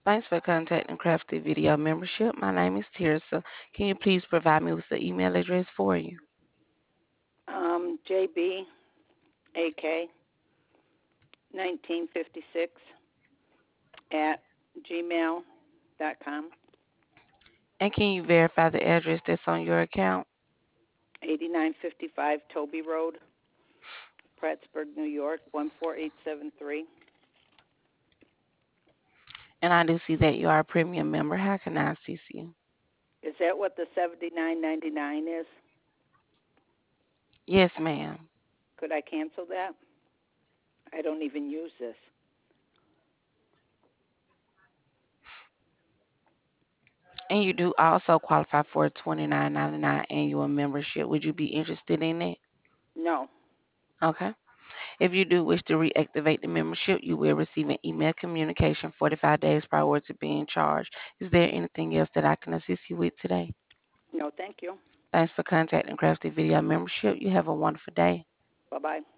Thanks for contacting Crafty Video Membership. My name is Tirsa. Can you please provide me with the email address for you? JBAK 1956 at gmail.com. And can you verify the address that's on your account? 8955 Toby Road, Prattsburg, New York 14873. And I do see that you are a premium member. How can I assist you? Is that what the 79.99 is? Yes, ma'am. Could I cancel that? I don't even use this. And you do also qualify for a $29.99 annual membership. Would you be interested in it? No. Okay. If you do wish to reactivate the membership, you will receive an email communication 45 days prior to being charged. Is there anything else that I can assist you with today? No, thank you. Thanks for contacting Crafty Video Membership. You have a wonderful day. Bye-bye.